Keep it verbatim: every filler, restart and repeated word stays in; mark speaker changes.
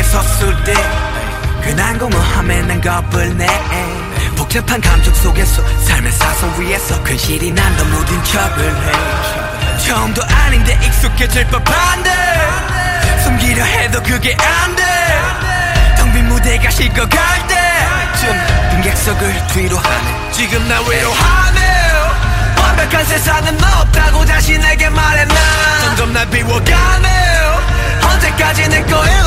Speaker 1: 섰을 때 그 난공허함에 난 겁을 내. 복잡한 감정 속에서 삶의 사선 위에서 근실이 난 더 무딘 척을 해. 처음도 아닌데 익숙해질 법한데 숨기려 해도 그게 안돼. 텅 빈 무대가 식어갈 때쯤 빈객석을 뒤로 하네. 지금 나 위로하네. 완벽한 세상은 없다고 자신에게 말해. 난 점점 날 비워가네. 언제까지 내 거야.